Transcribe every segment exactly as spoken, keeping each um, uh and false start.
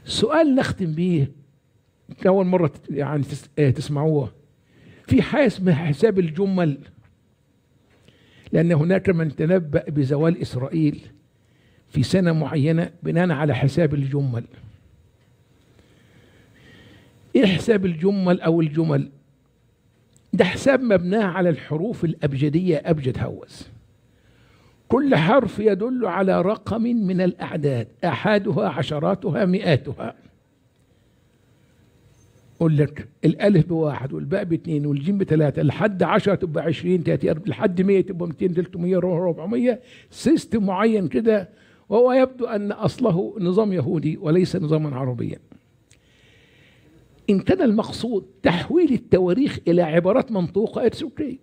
سؤال نختم به أول مرة يعني تسمعوه، في حاجة اسمها حساب الجمل، لأن هناك من تنبأ بزوال إسرائيل في سنة معينة بناء على حساب الجمل. إيه حساب الجمل أو الجمل؟ ده حساب مبناه على الحروف الأبجدية، أبجد هوس، كل حرف يدل على رقم من الأعداد، أحادها عشراتها مئاتها. أقول لك الألف بواحد والباء باثنين والجيم بثلاثة لحد عشرة تبقى عشرين ثلاثين لحد مية تبقى مئتين ثلاثمية أربعمية، سيستم معين كده، وهو يبدو أن أصله نظام يهودي وليس نظاما عربيا. إن كان المقصود تحويل التواريخ إلى عبارات منطوقة اتس اوكي،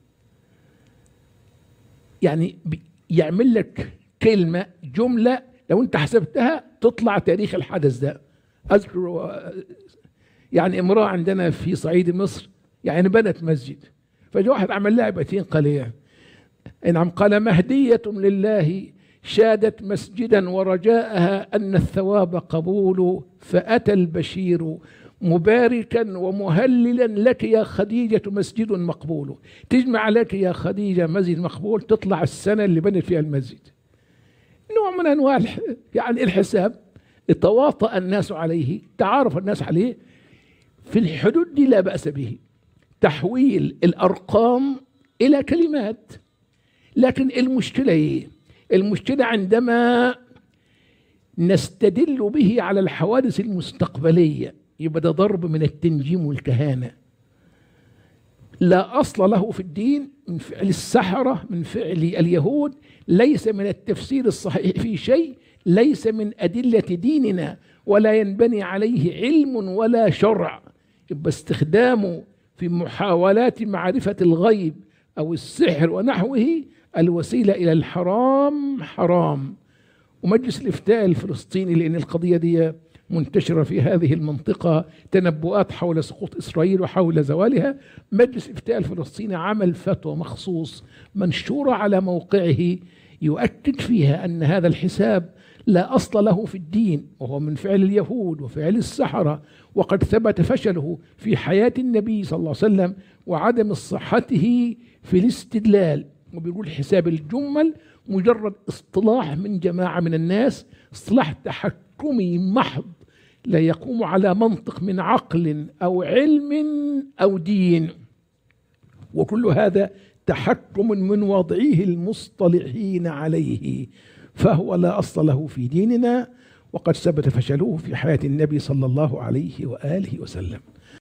يعني يعمل لك كلمة جملة لو أنت حسبتها تطلع تاريخ الحدث ده. أذكر يعني امرأة عندنا في صعيد مصر يعني بنت مسجد، فجاء واحد عمل لها بيتين قليلا، نعم، قال مهدية لله شادت مسجدا ورجاءها أن الثواب قبول، فأتى البشير مباركا ومهللا لك يا خديجة مسجد مقبول. تجمع لك يا خديجة مسجد مقبول، تطلع السنة اللي بنت فيها المسجد. نوع من أنواع يعني الحساب تواطأ الناس عليه، تعارف الناس عليه، في الحدود دي لا بأس به، تحويل الأرقام إلى كلمات. لكن المشكلة إيه؟ المشكلة عندما نستدل به على الحوادث المستقبلية، يبقى ده ضرب من التنجيم والكهانة، لا أصل له في الدين، من فعل السحرة، من فعل اليهود، ليس من التفسير الصحيح في شيء، ليس من أدلة ديننا، ولا ينبني عليه علم ولا شرع. يبقى استخدامه في محاولات معرفة الغيب أو السحر ونحوه الوسيلة إلى الحرام حرام. ومجلس الإفتاء الفلسطيني، لأن القضية دي منتشرة في هذه المنطقة، تنبؤات حول سقوط إسرائيل وحول زوالها، مجلس الإفتاء الفلسطيني عمل فتوى مخصوص منشورة على موقعه يؤكد فيها أن هذا الحساب لا أصل له في الدين، وهو من فعل اليهود وفعل السحرة، وقد ثبت فشله في حياة النبي صلى الله عليه وسلم وعدم صحته في الاستدلال. وبيقول حساب الجمل مجرد اصطلاح من جماعة من الناس، اصطلاح تحكمي محض، لا يقوم على منطق من عقل أو علم أو دين، وكل هذا تحكم من وضعيه المصطلحين عليه، فهو لا أصل له في ديننا، وقد ثبت فشله في حياة النبي صلى الله عليه وآله وسلم.